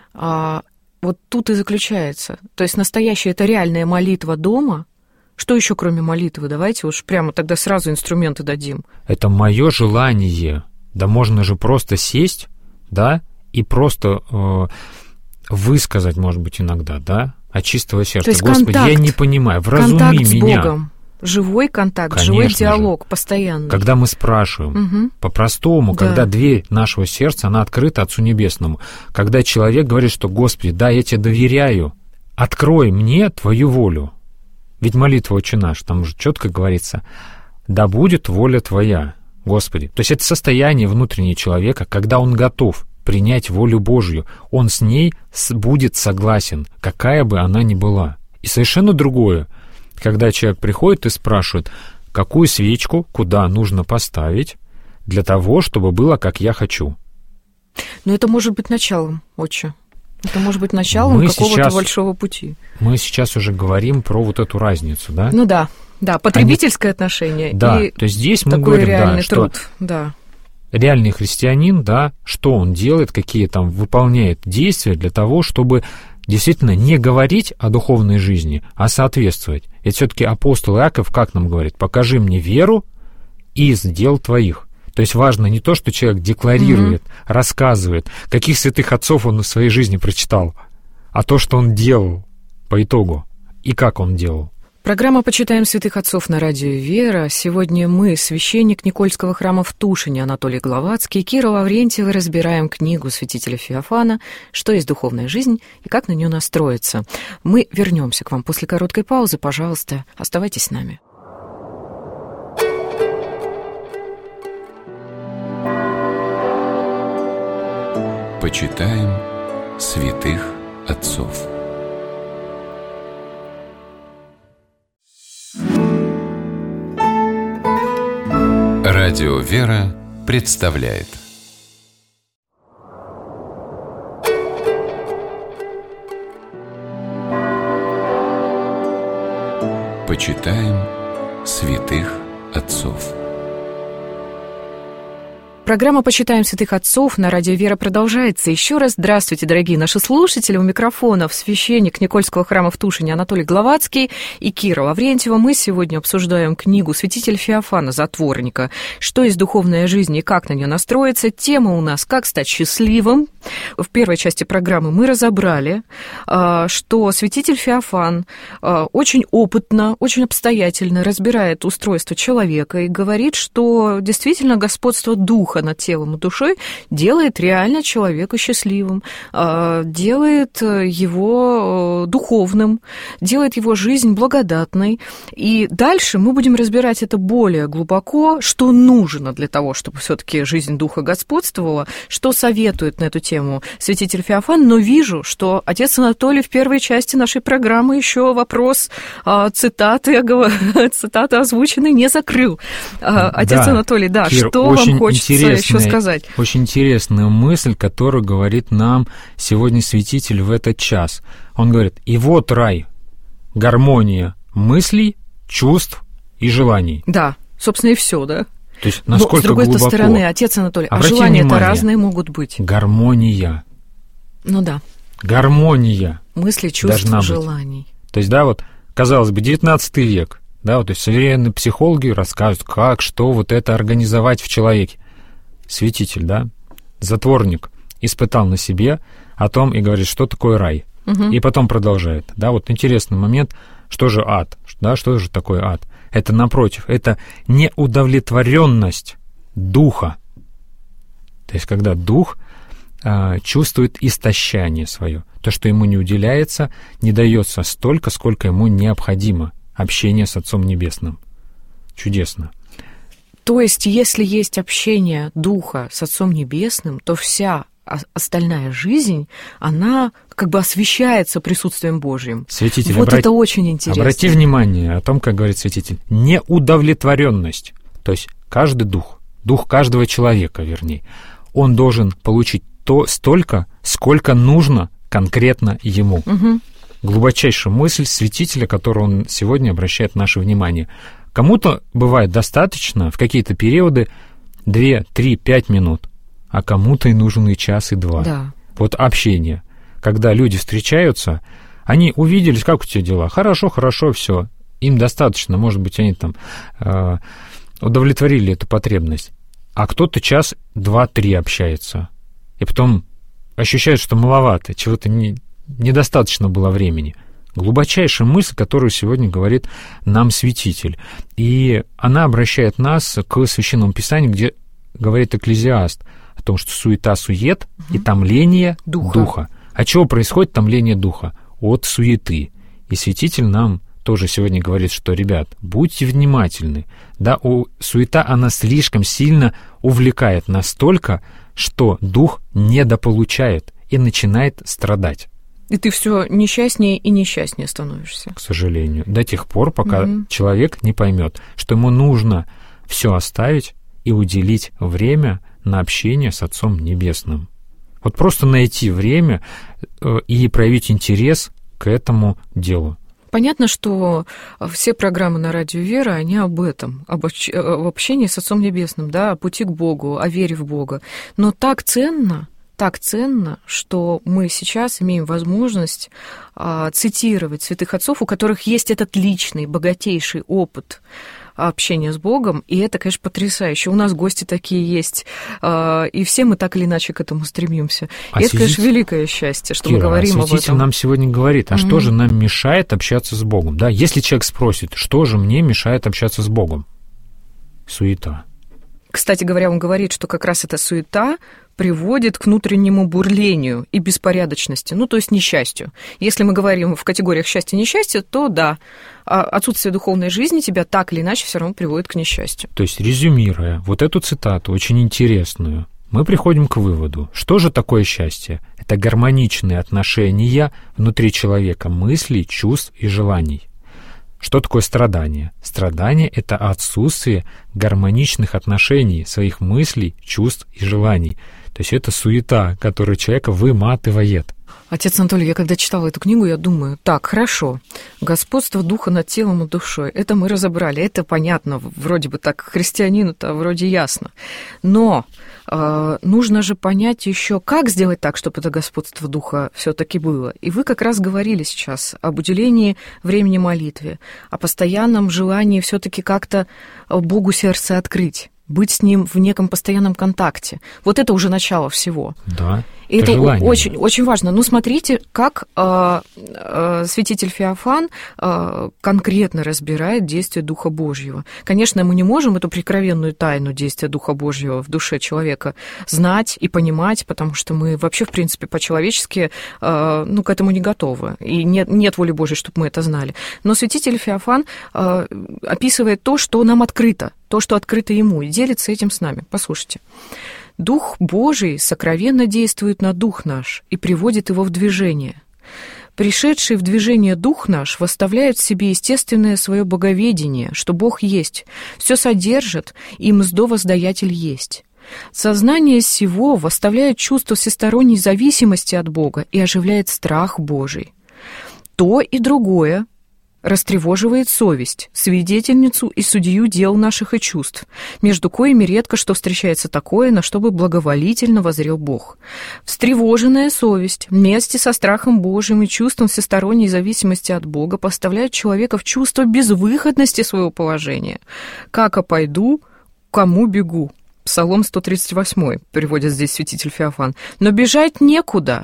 а, вот тут и заключается. То есть настоящая — это реальная молитва дома. Что еще, кроме молитвы? Давайте уж прямо тогда сразу инструменты дадим. Это мое желание. Да можно же просто сесть, да, и просто э, высказать, может быть, иногда, да, от чистого сердца. То есть Господи, контакт, я не понимаю, вразуми контакт с меня. Богом. Живой контакт, Конечно живой диалог, же. постоянный. Когда мы спрашиваем, угу. по-простому, да. когда дверь нашего сердца, она открыта Отцу Небесному. Когда человек говорит, что, Господи, да, я тебе доверяю, открой мне Твою волю. Ведь молитва «Отче наш», там уже четко говорится, «Да будет воля Твоя, Господи». То есть это состояние внутреннего человека, когда он готов принять волю Божью, он с ней будет согласен, какая бы она ни была. И совершенно другое, когда человек приходит и спрашивает, какую свечку куда нужно поставить, для того, чтобы было, как я хочу. Но это может быть началом, отче. Это может быть началом мы какого-то сейчас, большого пути. Мы сейчас уже говорим про вот эту разницу, да? Ну да, да, потребительское Они... отношение. Да, и то есть здесь мы говорим, да, что да. реальный христианин, да, что он делает, какие там выполняет действия для того, чтобы действительно не говорить о духовной жизни, а соответствовать. И все-таки апостол Иаков как нам говорит? «Покажи мне веру из дел твоих». То есть важно не то, что человек декларирует, mm-hmm. рассказывает, каких святых отцов он в своей жизни прочитал, а то, что он делал по итогу и как он делал. Программа «Почитаем святых отцов» на радио «Вера». Сегодня мы, священник Никольского храма в Тушине Анатолий Гловацкий, Кира Лаврентьева, разбираем книгу святителя Феофана «Что есть духовная жизнь и как на нее настроиться». Мы вернемся к вам после короткой паузы. Пожалуйста, оставайтесь с нами. Почитаем святых отцов. Радио «Вера» представляет Почитаем святых отцов. Программа «Почитаем святых отцов» на радио «Вера» продолжается. Еще раз здравствуйте, дорогие наши слушатели. У микрофонов священник Никольского храма в Тушине Анатолий Гловацкий и Кира Лаврентьева. Мы сегодня обсуждаем книгу святителя Феофана Затворника «Что есть духовная жизнь и как на нее настроиться». Тема у нас «Как стать счастливым». В первой части программы мы разобрали, что святитель Феофан очень опытно, очень обстоятельно разбирает устройство человека и говорит, что действительно господство духа над телом и душой делает реально человека счастливым, делает его духовным, делает его жизнь благодатной. И дальше мы будем разбирать это более глубоко, что нужно для того, чтобы все-таки жизнь духа господствовала, что советует на эту тему святитель Феофан. Но вижу, что отец Анатолий в первой части нашей программы еще вопрос цитаты, цитаты озвученной не закрыл. Отец да, Анатолий, да, Кир, что вам хочется еще сказать? Очень интересная мысль, которую говорит нам сегодня святитель в этот час. Он говорит: и вот рай, гармония мыслей, чувств и желаний. Да, собственно, и все, да? То есть насколько Но, с другой глубоко. стороны, отец Анатолий, а Обратите желания-то внимание, разные могут быть. Гармония. Ну да. Гармония. Мысли, чувств, желаний. Быть. То есть, да, вот, казалось бы, девятнадцатый век, да, вот, то есть современные психологи рассказывают, как, что вот это организовать в человеке. Святитель, да, затворник, испытал на себе о том и говорит, что такое рай. Угу. И потом продолжает. Да, вот интересный момент, что же ад, да, что же такое ад? Это, напротив, это неудовлетворенность духа. То есть, когда дух э, чувствует истощание свое, то, что ему не уделяется, не дается столько, сколько ему необходимо. Общение с Отцом Небесным. Чудесно. То есть, если есть общение духа с Отцом Небесным, то вся остальная жизнь, она как бы освещается присутствием Божьим. Святитель, вот обрати, это очень интересно. Обрати внимание о том, как говорит святитель, неудовлетворенность. То есть каждый дух, дух каждого человека, вернее, он должен получить то столько, сколько нужно конкретно ему. Угу. Глубочайшая мысль святителя, которую он сегодня обращает наше внимание. Кому-то бывает достаточно в какие-то периоды две, три, пять минут, а кому-то и нужен и час, и два. Да. Вот общение. Когда люди встречаются, они увиделись, как у тебя дела? Хорошо, хорошо, все. Им достаточно, может быть, они там э, удовлетворили эту потребность. А кто-то час, два, три общается. И потом ощущает, что маловато, чего-то не, недостаточно было времени. Глубочайшая мысль, которую сегодня говорит нам святитель. И она обращает нас к Священному Писанию, где говорит Экклезиаст о том, что суета-сует угу. и томление духа. духа. От чего происходит томление духа? От суеты. И святитель нам тоже сегодня говорит, что, ребят, будьте внимательны. Да, у, суета, она слишком сильно увлекает настолько, что дух недополучает и начинает страдать. И ты все несчастнее и несчастнее становишься. К сожалению. До тех пор, пока угу. человек не поймет, что ему нужно все оставить и уделить время на общение с Отцом Небесным. Вот просто найти время и проявить интерес к этому делу. Понятно, что все программы на радио «Вера», они об этом, об общении с Отцом Небесным, да, о пути к Богу, о вере в Бога. Но так ценно, так ценно, что мы сейчас имеем возможность а, цитировать святых отцов, у которых есть этот личный, богатейший опыт общения с Богом, и это, конечно, потрясающе. У нас гости такие есть, и все мы так или иначе к этому стремимся. А и это, святитель... конечно, великое счастье, что Кира, мы говорим а об этом. Святитель нам сегодня говорит, а mm-hmm. что же нам мешает общаться с Богом? Да, если человек спросит, что же мне мешает общаться с Богом? Суета. Кстати говоря, он говорит, что как раз эта суета приводит к внутреннему бурлению и беспорядочности, ну, то есть несчастью. Если мы говорим в категориях счастья и несчастья, то да, отсутствие духовной жизни тебя так или иначе все равно приводит к несчастью. То есть, резюмируя вот эту цитату, очень интересную, мы приходим к выводу, что же такое счастье? Это гармоничные отношения внутри человека мыслей, чувств и желаний. Что такое страдание? Страдание — это отсутствие гармоничных отношений своих мыслей, чувств и желаний. То есть это суета, которая человека выматывает. Отец Анатолий, я когда читала эту книгу, я думаю, так, хорошо, господство духа над телом и душой, это мы разобрали, это понятно, вроде бы так христианину-то вроде ясно. Но э, нужно же понять еще, как сделать так, чтобы это господство духа все-таки было. И вы как раз говорили сейчас об уделении времени молитве, о постоянном желании все-таки как-то Богу сердце открыть, быть с Ним в неком постоянном контакте. Вот это уже начало всего. Да. И это, это очень, очень важно. Ну, смотрите, как э, э, святитель Феофан э, конкретно разбирает действие Духа Божьего. Конечно, мы не можем эту прикровенную тайну действия Духа Божьего в душе человека знать и понимать, потому что мы вообще, в принципе, по-человечески э, ну, к этому не готовы. И нет, нет воли Божьей, чтобы мы это знали. Но святитель Феофан э, описывает то, что нам открыто, то, что открыто ему, и делится этим с нами. Послушайте. Дух Божий сокровенно действует на дух наш и приводит его в движение. Пришедший в движение дух наш восставляет в себе естественное свое боговедение, что Бог есть, все содержит, и мздо воздаятель есть. Сознание сего восставляет чувство всесторонней зависимости от Бога и оживляет страх Божий. То и другое растревоживает совесть, свидетельницу и судью дел наших и чувств, между коими редко что встречается такое, на что бы благоволительно воззрел Бог. Встревоженная совесть вместе со страхом Божьим и чувством всесторонней зависимости от Бога поставляет человека в чувство безвыходности своего положения. «Како пойду, кому бегу?» Псалом сто тридцать восемь, переводит здесь святитель Феофан. «Но бежать некуда».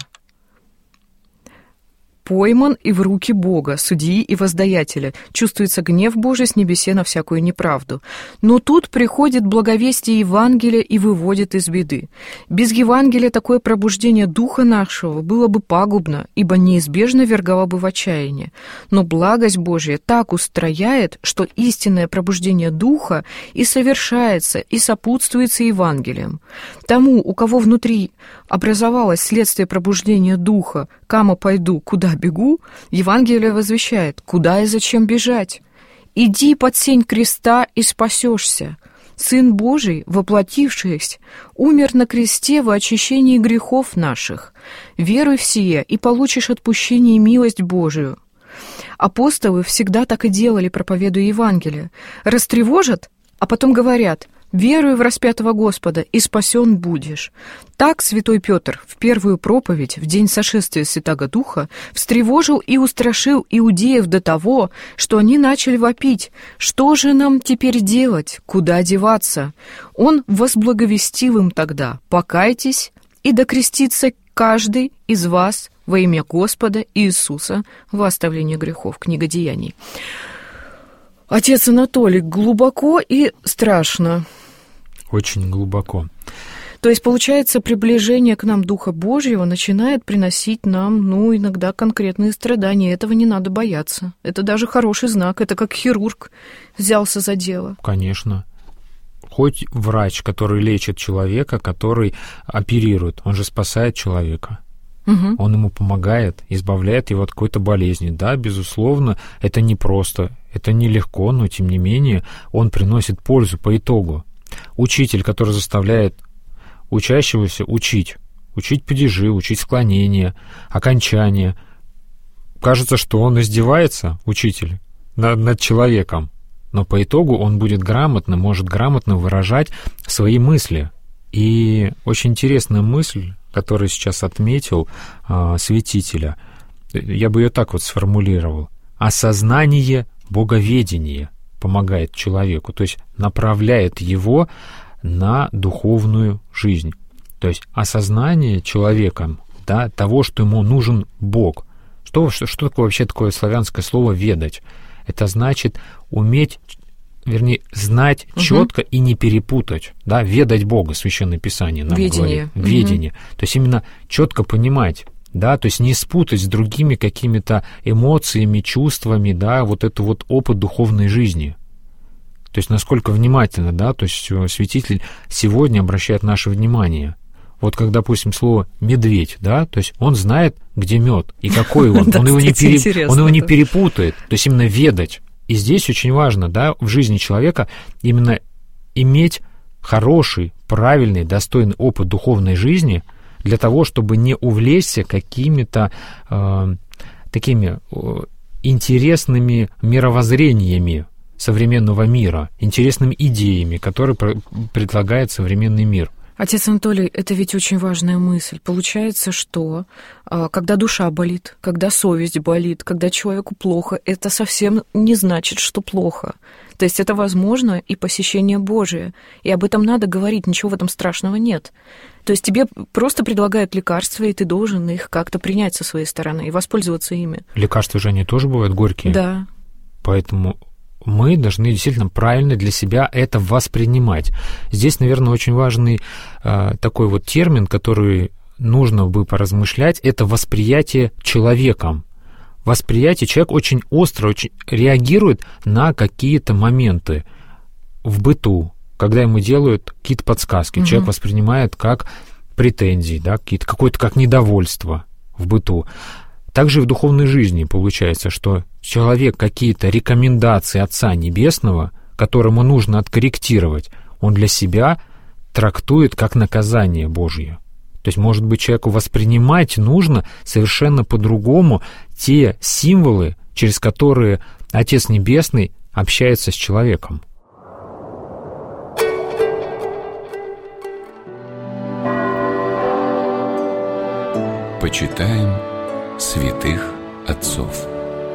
Пойман и в руки Бога, судьи и воздаятеля. Чувствуется гнев Божий с небесе на всякую неправду. Но тут приходит благовестие Евангелия и выводит из беды. Без Евангелия такое пробуждение духа нашего было бы пагубно, ибо неизбежно вергало бы в отчаяние. Но благость Божия так устрояет, что истинное пробуждение духа и совершается, и сопутствуется Евангелием. Тому, у кого внутри образовалось следствие пробуждения духа, «Кама пойду, куда бегу», Евангелие возвещает: куда и зачем бежать? «Иди под сень креста и спасешься». Сын Божий, воплотившись, умер на кресте во очищении грехов наших. Веруй в сие, и получишь отпущение и милость Божию. Апостолы всегда так и делали, проповедуя Евангелие. Растревожат, а потом говорят: «Веруй в распятого Господа, и спасен будешь». Так святой Петр в первую проповедь в день сошествия Святаго Духа встревожил и устрашил иудеев до того, что они начали вопить: «Что же нам теперь делать? Куда деваться?» Он возблаговестил им тогда: «Покайтесь, и докрестится каждый из вас во имя Господа Иисуса во оставление грехов». Книга Деяний. Отец Анатолий, глубоко и страшно. Очень глубоко. То есть, получается, приближение к нам Духа Божьего начинает приносить нам, ну, иногда конкретные страдания. Этого не надо бояться. Это даже хороший знак. Это как хирург взялся за дело. Конечно. Хоть врач, который лечит человека, который оперирует, он же спасает человека. Угу. Он ему помогает, избавляет его от какой-то болезни. Да, безусловно, это непросто, это нелегко, но, тем не менее, он приносит пользу по итогу. учитель, который заставляет учащегося учить, учить падежи, учить склонения, окончания. Кажется, что он издевается, учитель, над, над человеком, но по итогу он будет грамотно, может грамотно выражать свои мысли. И очень интересная мысль, которую сейчас отметил э, святителя, я бы ее так вот сформулировал. Осознание боговедения помогает человеку, то есть направляет его на духовную жизнь. То есть осознание человеком, да, того, что ему нужен Бог. Что, что, что такое вообще такое славянское слово «ведать»? Это значит уметь, вернее, знать угу. четко и не перепутать, да, ведать Бога, Священное Писание нам Ведение. говорит. Ведение. Угу. То есть именно четко понимать, да, то есть не спутать с другими какими-то эмоциями, чувствами, да, вот это вот опыт духовной жизни. То есть насколько внимательно, да, то есть святитель сегодня обращает наше внимание. Вот как, допустим, слово «медведь», да, то есть он знает, где мед и какой он, он его не перепутает, то есть именно ведать. И здесь очень важно, да, в жизни человека именно иметь хороший, правильный, достойный опыт духовной жизни для того, чтобы не увлечься какими-то э, такими э, интересными мировоззрениями современного мира, интересными идеями, которые предлагает современный мир. Отец Анатолий, это ведь очень важная мысль. Получается, что когда душа болит, когда совесть болит, когда человеку плохо, это совсем не значит, что плохо. То есть это возможно и посещение Божие. И об этом надо говорить, ничего в этом страшного нет. То есть тебе просто предлагают лекарства, и ты должен их как-то принять со своей стороны и воспользоваться ими. Лекарства же они тоже бывают горькие. Да. Поэтому мы должны действительно правильно для себя это воспринимать. Здесь, наверное, очень важный э, такой вот термин, который нужно бы поразмышлять, это восприятие человеком. Восприятие, человек очень остро очень реагирует на какие-то моменты в быту, когда ему делают какие-то подсказки. Угу. Человек воспринимает как претензии, да, какие-то, какое-то как недовольство в быту. Также и в духовной жизни получается, что человек какие-то рекомендации Отца Небесного, которому нужно откорректировать, он для себя трактует как наказание Божье. То есть, может быть, человеку воспринимать нужно совершенно по-другому те символы, через которые Отец Небесный общается с человеком. Почитаем святых отцов.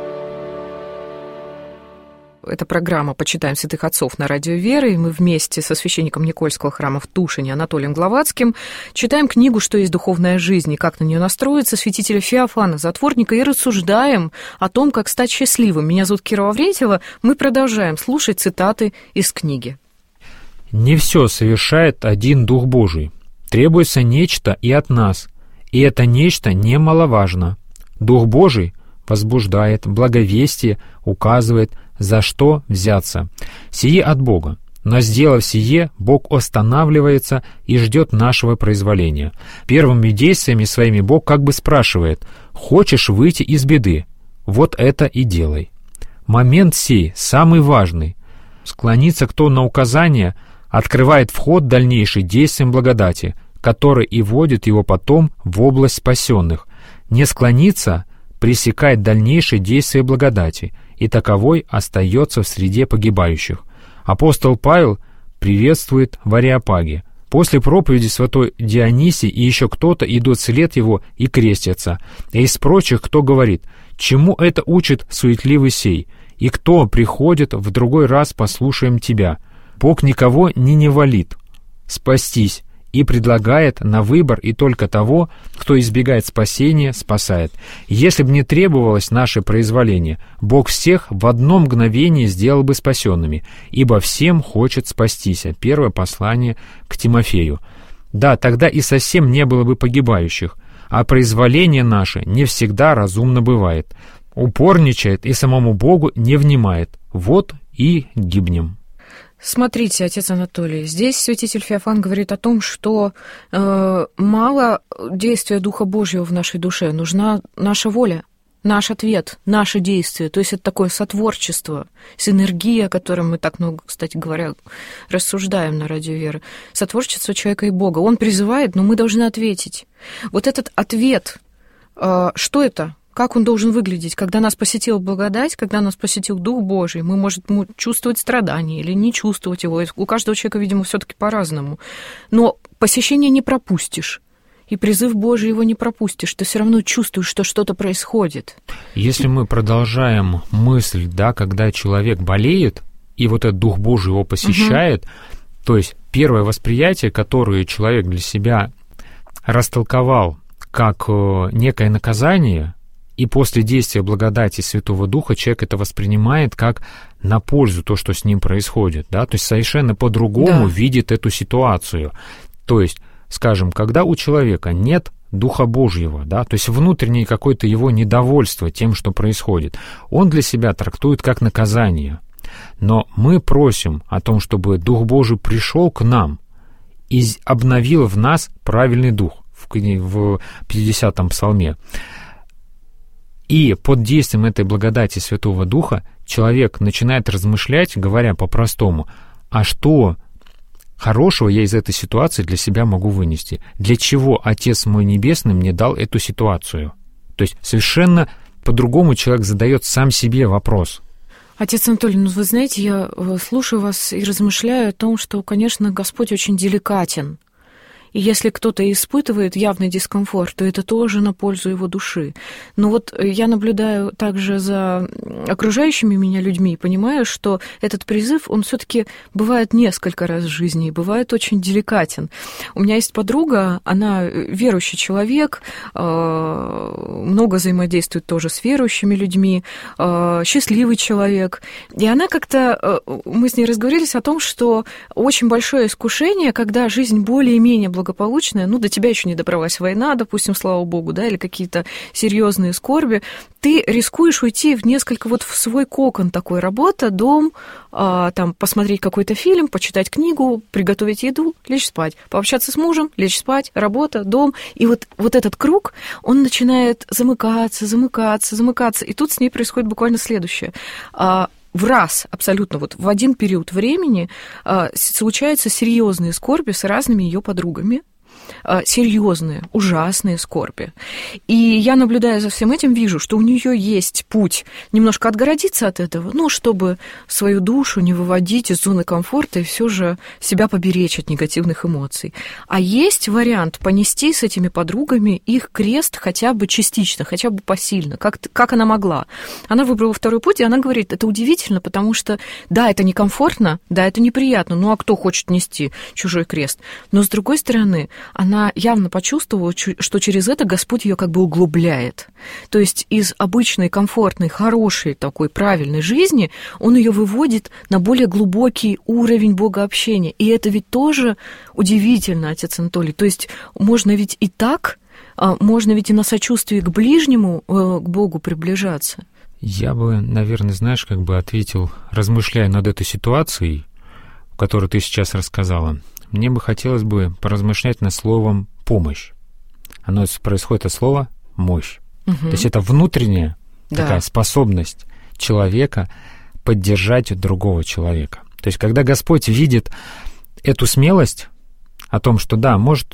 Это программа «Почитаем святых отцов» на радио Веры, и мы вместе со священником Никольского храма в Тушине Анатолием Главатским читаем книгу «Что есть духовная жизнь» и как на нее настроиться святителя Феофана Затворника и рассуждаем о том, как стать счастливым. Меня зовут Кира Лаврентьева. Мы продолжаем слушать цитаты из книги. «Не все совершает один Дух Божий. Требуется нечто и от нас, и это нечто немаловажно. Дух Божий возбуждает, благовестие указывает, за что взяться. Сие от Бога. Но, сделав сие, Бог останавливается и ждет нашего произволения. Первыми действиями своими Бог как бы спрашивает: «Хочешь выйти из беды? Вот это и делай». Момент сей самый важный. Склониться кто на указание открывает вход дальнейший действиям благодати, который и вводит его потом в область спасенных. Не склониться пресекает дальнейшее действие благодати, и таковой остается в среде погибающих. Апостол Павел приветствует в Ареопаге. После проповеди святой Дионисий и еще кто-то идут вслед его и крестятся. И из прочих кто говорит: «Чему это учит суетливый сей? И кто приходит в другой раз послушаем тебя? Бог никого не неволит спастись, и предлагает на выбор и только того, кто избегает спасения, спасает. Если бы не требовалось наше произволение, Бог всех в одно мгновение сделал бы спасенными, ибо всем хочет спастись». Первое послание к Тимофею. Да, тогда и совсем не было бы погибающих, а произволение наше не всегда разумно бывает. Упорничает и самому Богу не внимает. Вот и гибнем. Смотрите, отец Анатолий, здесь святитель Феофан говорит о том, что э, мало действия Духа Божьего в нашей душе, нужна наша воля. наш ответ, наше действие. То есть это такое сотворчество, синергия, о котором мы так много, кстати говоря, рассуждаем на Радио Веры. Сотворчество человека и Бога. Он призывает, но мы должны ответить. Вот этот ответ, что это? Как он должен выглядеть? Когда нас посетила благодать, когда нас посетил Дух Божий, мы можем чувствовать страдания или не чувствовать его. У каждого человека, видимо, все-таки по-разному. Но посещение не пропустишь. И призыв Божий его не пропустишь. Ты все равно чувствуешь, что что-то происходит. Если мы продолжаем мысль, да, когда человек болеет, и вот этот Дух Божий его посещает, угу. то есть первое восприятие, которое человек для себя растолковал как некое наказание, и после действия благодати Святого Духа человек это воспринимает как на пользу то, что с ним происходит, да, то есть совершенно по-другому да. видит эту ситуацию. То есть, скажем, когда у человека нет Духа Божьего, да, то есть внутреннее какое-то его недовольство тем, что происходит, он для себя трактует как наказание. Но мы просим о том, чтобы Дух Божий пришел к нам и обновил в нас правильный дух в пятидесятом псалме. И под действием этой благодати Святого Духа человек начинает размышлять, говоря по-простому, а что хорошего я из этой ситуации для себя могу вынести? Для чего Отец мой Небесный мне дал эту ситуацию? То есть совершенно по-другому человек задает сам себе вопрос. Отец Анатолий, ну вы знаете, я слушаю вас и размышляю о том, что, конечно, Господь очень деликатен. И если кто-то испытывает явный дискомфорт, то это тоже на пользу его души. Но вот я наблюдаю также за окружающими меня людьми и понимаю, что этот призыв, он все-таки бывает несколько раз в жизни и бывает очень деликатен. У меня есть подруга, она верующий человек, много взаимодействует тоже с верующими людьми, счастливый человек. И она как-то, мы с ней разговорились о том, что очень большое искушение, когда жизнь более-менее благополучная, ну, до тебя еще не добралась война, допустим, слава богу, да, или какие-то серьезные скорби, ты рискуешь уйти в несколько вот в свой кокон такой: работа, дом, а, там, посмотреть какой-то фильм, почитать книгу, приготовить еду, лечь спать, пообщаться с мужем, лечь спать, работа, дом. И вот, вот этот круг, он начинает замыкаться, замыкаться, замыкаться, и тут с ней происходит буквально следующее. В раз, абсолютно, вот в один период времени э, случаются серьезные скорби с разными ее подругами, э, серьезные, ужасные скорби. И я, наблюдая за всем этим, вижу, что у нее есть путь немножко отгородиться от этого, ну, чтобы свою душу не выводить из зоны комфорта и все же себя поберечь от негативных эмоций. А есть вариант понести с этими подругами их крест хотя бы частично, хотя бы посильно, как, как она могла. Она выбрала второй путь, и она говорит, это удивительно, потому что, да, это некомфортно, да, это неприятно, ну, а кто хочет нести чужой крест? Но, с другой стороны, она явно почувствовала, что через это Господь ее как бы углубляет. То есть из обычной, комфортной, хорошей такой правильной жизни Он ее выводит на более глубокий уровень богообщения. И это ведь тоже удивительно, отец Анатолий. То есть можно ведь и так, можно ведь и на сочувствии к ближнему, к Богу приближаться. Я бы, наверное, знаешь, как бы ответил, размышляя над этой ситуацией, которую ты сейчас рассказала, мне бы хотелось бы поразмышлять над словом «помощь». Оно происходит от слова «мощь». Угу. То есть это внутренняя да. такая способность человека поддержать другого человека. То есть когда Господь видит эту смелость о том, что да, может,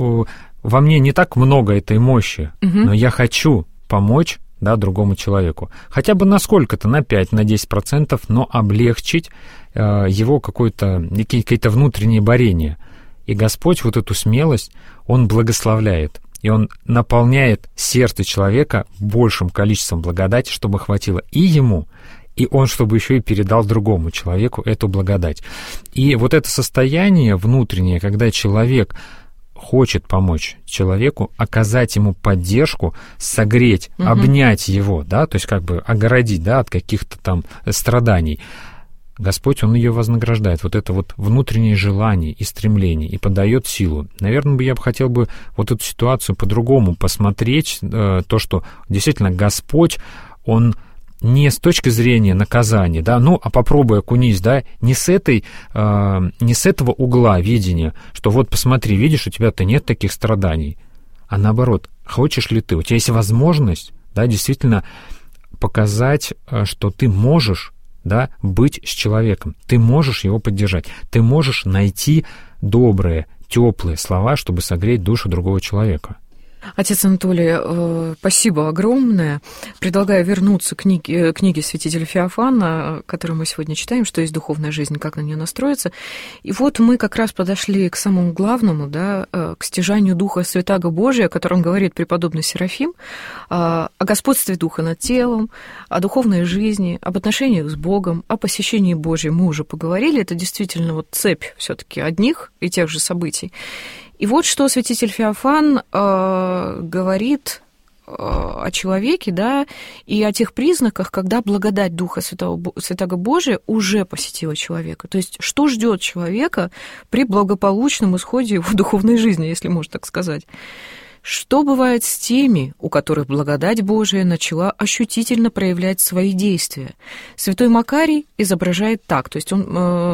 во мне не так много этой мощи, угу. но я хочу помочь, да, другому человеку. Хотя бы на сколько-то, на пять, на десять процентов, но облегчить э, его какое-то, какие-то внутренние борения. И Господь вот эту смелость, Он благословляет. И Он наполняет сердце человека большим количеством благодати, чтобы хватило и ему, и он, чтобы еще и передал другому человеку эту благодать. И вот это состояние внутреннее, когда человек хочет помочь человеку, оказать ему поддержку, согреть, угу. обнять его, да, то есть как бы огородить, да, от каких-то там страданий. Господь, Он ее вознаграждает, вот это вот внутреннее желание и стремление, и подает силу. Наверное, я бы хотел бы вот эту ситуацию по-другому посмотреть, то, что действительно Господь, Он не с точки зрения наказания, да, ну, а попробуй окунись, да, не с этой, э, не с этого угла видения, что вот посмотри, видишь, у тебя-то нет таких страданий, а наоборот, хочешь ли ты, у тебя есть возможность, да, действительно показать, что ты можешь, да, быть с человеком, ты можешь его поддержать, ты можешь найти добрые, теплые слова, чтобы согреть душу другого человека. Отец Анатолий, спасибо огромное. Предлагаю вернуться к книге, книге святителя Феофана, которую мы сегодня читаем, «Что есть духовная жизнь, как на нее настроиться». И вот мы как раз подошли к самому главному, да, к стяжанию Духа Святаго Божия, о котором говорит преподобный Серафим, о господстве Духа над телом, о духовной жизни, об отношениях с Богом, о посещении Божьем мы уже поговорили. Это действительно вот цепь все-таки одних и тех же событий. И вот что святитель Феофан э, говорит э, о человеке, да, и о тех признаках, когда благодать Духа Святого, Святаго Божия уже посетила человека. То есть что ждет человека при благополучном исходе его духовной жизни, если можно так сказать. Что бывает с теми, у которых благодать Божия начала ощутительно проявлять свои действия? Святой Макарий изображает так, то есть он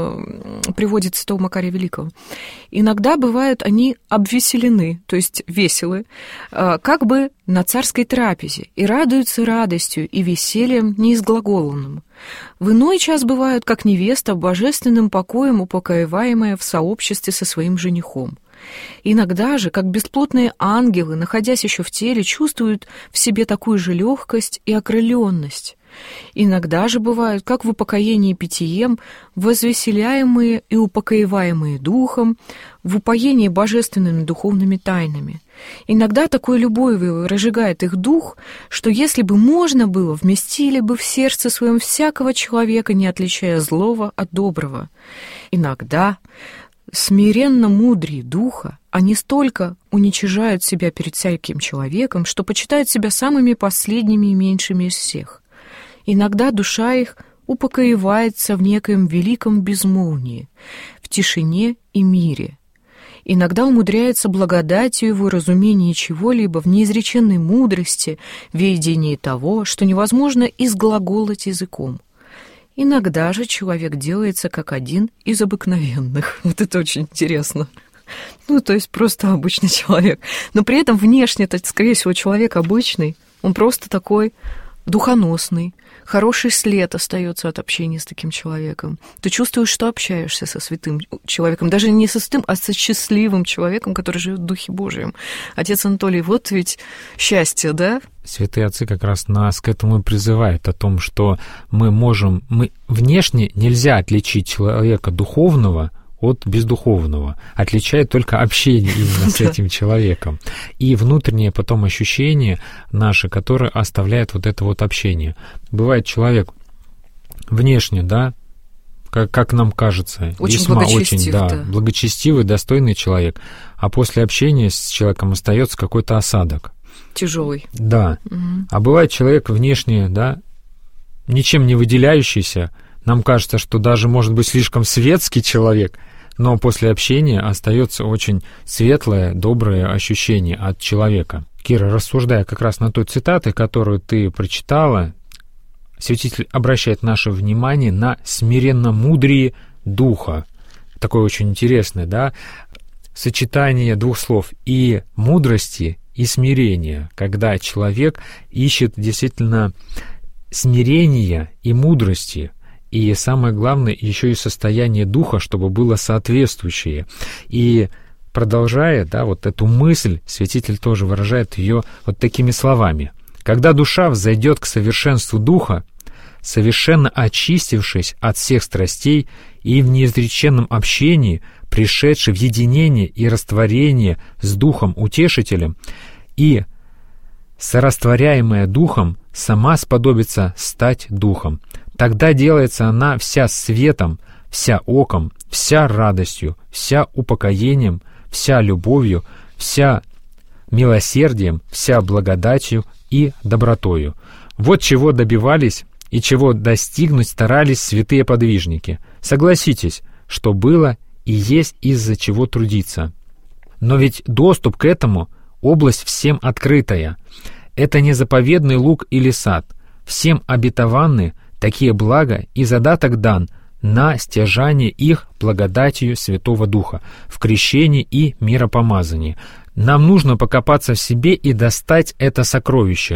э, приводит святого Макария Великого. Иногда бывают они обвеселены, то есть веселы, э, как бы на царской трапезе, и радуются радостью и весельем неизглаголанным. В иной час бывают, как невеста, божественным покоем упокоиваемая в сообществе со своим женихом. Иногда же, как бесплотные ангелы, находясь еще в теле, чувствуют в себе такую же легкость и окрыленность. Иногда же бывают, как в упокоении питьем, возвеселяемые и упокоиваемые духом, в упоении божественными духовными тайнами. Иногда такой любовью разжигает их дух, что если бы можно было, вместили бы в сердце своем всякого человека, не отличая злого от доброго. Иногда смиренно мудрее духа, они столько уничижают себя перед всяким человеком, что почитают себя самыми последними и меньшими из всех. Иногда душа их упокоивается в некоем великом безмолвии, в тишине и мире. Иногда умудряется благодатью его разумения чего-либо в неизреченной мудрости, в ведении того, что невозможно изглаголать языком. Иногда же человек делается как один из обыкновенных. Вот это очень интересно. Ну, то есть просто обычный человек. Но при этом внешне-то, скорее всего, человек обычный. Он просто такой духоносный. Хороший след остается от общения с таким человеком. Ты чувствуешь, что общаешься со святым человеком. Даже не со святым, а со счастливым человеком, который живет в Духе Божьем. Отец Анатолий, вот ведь счастье, да? Святые отцы как раз нас к этому и призывают, о том, что мы можем... Мы внешне нельзя отличить человека духовного от бездуховного. Отличает только общение именно с этим человеком. И внутреннее потом ощущение наше, которое оставляет вот это вот общение. Бывает человек внешне, да, как, как нам кажется, очень весьма очень да, да. благочестивый, достойный человек, а после общения с человеком остается какой-то осадок. Тяжелый. Да. Угу. А бывает человек внешне, да, ничем не выделяющийся. Нам кажется, что даже, может быть, слишком светский человек, но после общения остается очень светлое, доброе ощущение от человека. Кира, рассуждая как раз на той цитате, которую ты прочитала, святитель обращает наше внимание на смиренно-мудрие духа. Такое очень интересное, да, сочетание двух слов и мудрости, и смирения, когда человек ищет действительно смирения и мудрости, и самое главное, еще и состояние духа, чтобы было соответствующее. И продолжая, да, вот эту мысль, святитель тоже выражает ее вот такими словами. «Когда душа взойдет к совершенству духа, совершенно очистившись от всех страстей и в неизреченном общении, пришедшей в единение и растворение с Духом-Утешителем, и сорастворяемая Духом, сама сподобится стать Духом. Тогда делается она вся светом, вся оком, вся радостью, вся упокоением, вся любовью, вся милосердием, вся благодатью и добротою». Вот чего добивались и чего достигнуть старались святые подвижники. Согласитесь, что было и есть из-за чего трудиться. Но ведь доступ к этому — область всем открытая. Это не заповедный луг или сад. Всем обетованны такие блага, и задаток дан на стяжание их благодатью Святого Духа в крещении и миропомазании. Нам нужно покопаться в себе и достать это сокровище.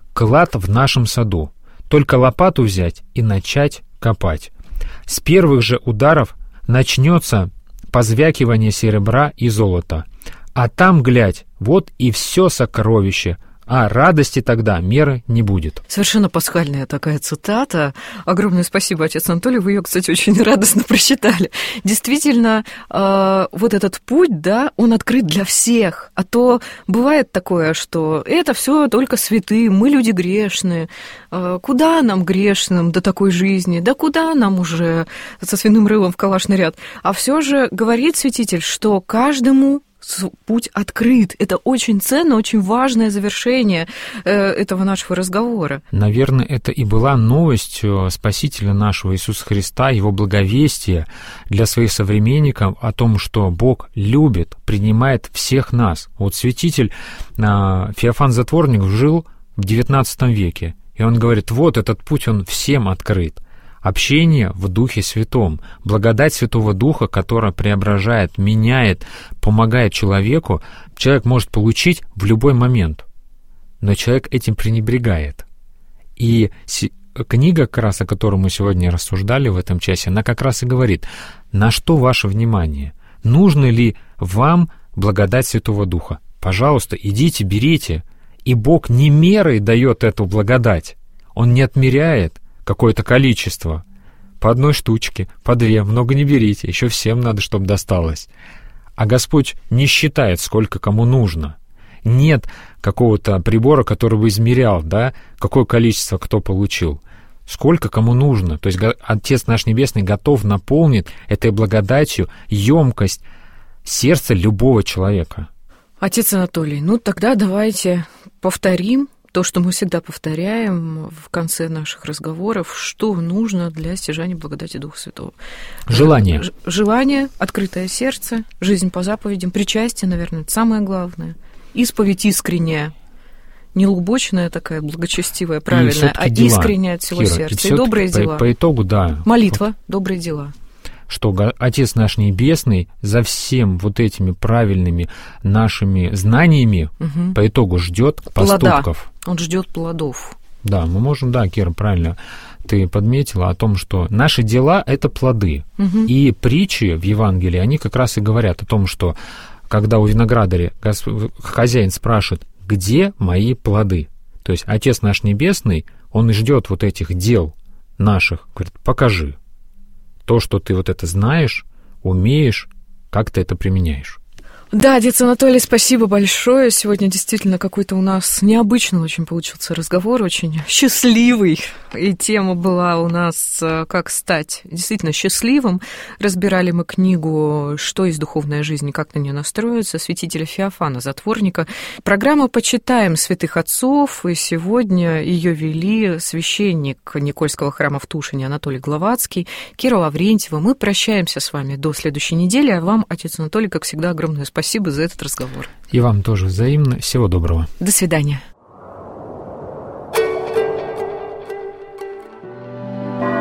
клад в нашем саду. Только лопату взять и начать копать. С первых же ударов начнется позвякивание серебра и золота. А там, глядь, вот и все сокровище, а радости тогда меры не будет. Совершенно пасхальная такая цитата. Огромное спасибо, отец Анатолий. Вы ее, кстати, очень радостно прочитали. Действительно, э, вот этот путь, да, он открыт для всех. А то бывает такое, что это все только святые, мы люди грешные. Э, куда нам грешным до такой жизни? Да куда нам уже со свиным рылом в калашный ряд? А все же говорит святитель, что каждому путь открыт. Это очень ценно, очень важное завершение э, этого нашего разговора. Наверное, это и была новость Спасителя нашего Иисуса Христа, Его благовестия для своих современников о том, что Бог любит, принимает всех нас. Вот святитель э, Феофан Затворник жил в девятнадцатом веке, и он говорит, вот этот путь, он всем открыт. Общение в Духе Святом, благодать Святого Духа, которая преображает, меняет, помогает человеку, человек может получить в любой момент, но человек этим пренебрегает. И книга, как раз о которой мы сегодня рассуждали в этом часе, она как раз и говорит, на что ваше внимание, нужно ли вам благодать Святого Духа. Пожалуйста, идите, берите, и Бог не мерой дает эту благодать, Он не отмеряет какое-то количество. По одной штучке, по две, много не берите, еще всем надо, чтобы досталось. А Господь не считает, сколько кому нужно. Нет какого-то прибора, который бы измерял, да, какое количество кто получил. Сколько кому нужно. То есть Отец наш Небесный готов наполнить этой благодатью емкость сердца любого человека. Отец Анатолий, ну тогда давайте повторим то, что мы всегда повторяем в конце наших разговоров, что нужно для стяжания благодати Духа Святого. Желание. Ж- желание, открытое сердце, жизнь по заповедям, причастие, наверное, это самое главное. Исповедь искренняя, не лубочная такая, благочестивая, правильная, а дела, искренняя от всего Кира, сердца. И, и добрые по, дела. По итогу, да. Молитва, добрые дела. Что Отец наш Небесный за всем вот этими правильными нашими знаниями угу. по итогу ждет поступков. Плода. Он ждет плодов. Да, мы можем, да, Кира, правильно ты подметила о том, что наши дела — это плоды. Угу. И притчи в Евангелии, они как раз и говорят о том, что когда у виноградаря хозяин спрашивает, где мои плоды? То есть Отец наш Небесный, он и ждет вот этих дел наших, говорит, покажи. То, что ты вот это знаешь, умеешь, как ты это применяешь. Да, отец Анатолий, спасибо большое. Сегодня действительно какой-то у нас необычный очень получился разговор, очень счастливый. И тема была у нас «Как стать действительно счастливым». Разбирали мы книгу «Что есть духовная жизнь и как на нее настроиться» святителя Феофана Затворника. Программа «Почитаем святых отцов», и сегодня ее вели священник Никольского храма в Тушине Анатолий Гловацкий, Кира Лаврентьева. Мы прощаемся с вами до следующей недели, а вам, отец Анатолий, как всегда, огромное спасибо. Спасибо за этот разговор. И вам тоже взаимно. Всего доброго. До свидания.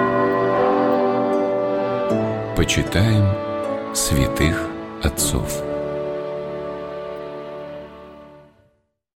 Почитаем святых отцов.